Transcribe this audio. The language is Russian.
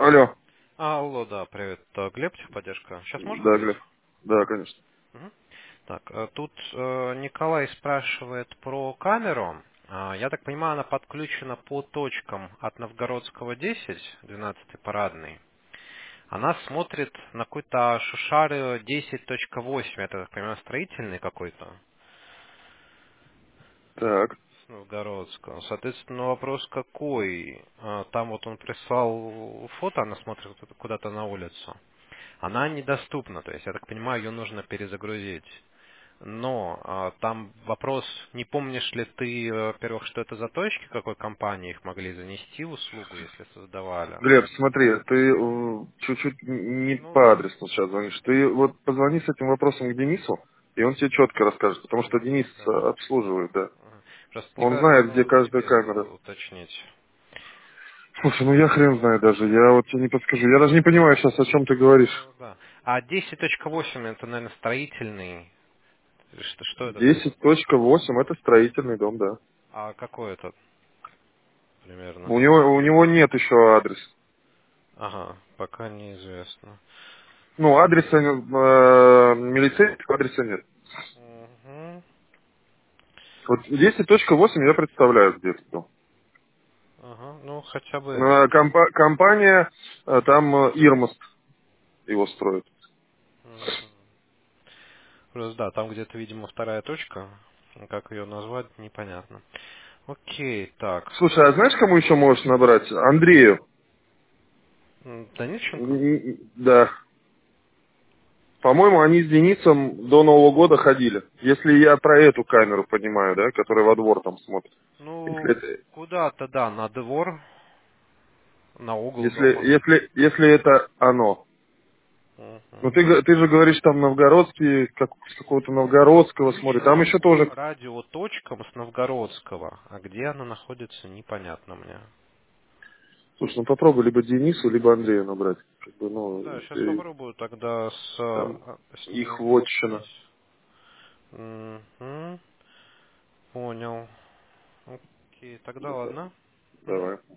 Алло. Алло, да, привет. Глеб, техподдержка. Сейчас можешь Да, говорить? Глеб. Да, конечно. Мгм. Так, тут Николай спрашивает про камеру. Я так понимаю, она подключена по точкам от Новгородского 10, 12 парадный. Она смотрит на какой-то Шушары 10.8, это, так понимаю, строительный какой-то Так. с Новгородского. Соответственно, вопрос какой? Там вот он прислал фото, она смотрит куда-то на улицу. Она недоступна, то есть, я так понимаю, ее нужно перезагрузить. Но там вопрос, не помнишь ли ты, во-первых, что это за точки, какой компании их могли занести в услугу, если создавали? Глеб, смотри, ты чуть-чуть не Ну, по адресу сейчас звонишь. Ты вот позвони с этим вопросом к Денису, и он тебе четко расскажет, потому что Денис Денис, да? обслуживает, да. Ага. Просто Он Николай знает, где сказал каждая тебе камера. уточнить. Слушай, ну я хрен знаю даже, я вот тебе не подскажу. Я даже не понимаю сейчас, о чем ты говоришь. Ну, да. А 10.8 это, наверное, строительный. Что это такое? 10.8 это строительный дом, да. А какой это примерно? У него нет еще адреса. Ага, пока неизвестно. Ну, адреса, милицейского адреса нет. Угу. Вот 10.8 я представляю, где это дом. Ага, ну хотя бы это. Компания, там Ирмост его строит. Мгм. Просто да, там где-то, видимо, вторая точка. Как ее назвать, непонятно. Окей, так. Слушай, а знаешь, кому еще можешь набрать? Андрею. Данильченко? Да. По-моему, они с Денисом до Нового года ходили. Если я про эту камеру понимаю, да, которая во двор там смотрит. Ну, Если это, куда-то, да, на двор, на угол если, дома. если это оно. Ну Мгм. ты же говоришь там новгородский, как с какого-то новгородского смотрит. Там Подключено еще по тоже. радиоточкам с Новгородского. А где она находится, непонятно мне. Слушай, ну попробуй либо Денису, либо Андрею набрать. Как бы, Да, сейчас ты попробую тогда там с ними их вотчина. уточнить. Мгм. Понял. Окей, тогда Да, ладно. Мгм. давай.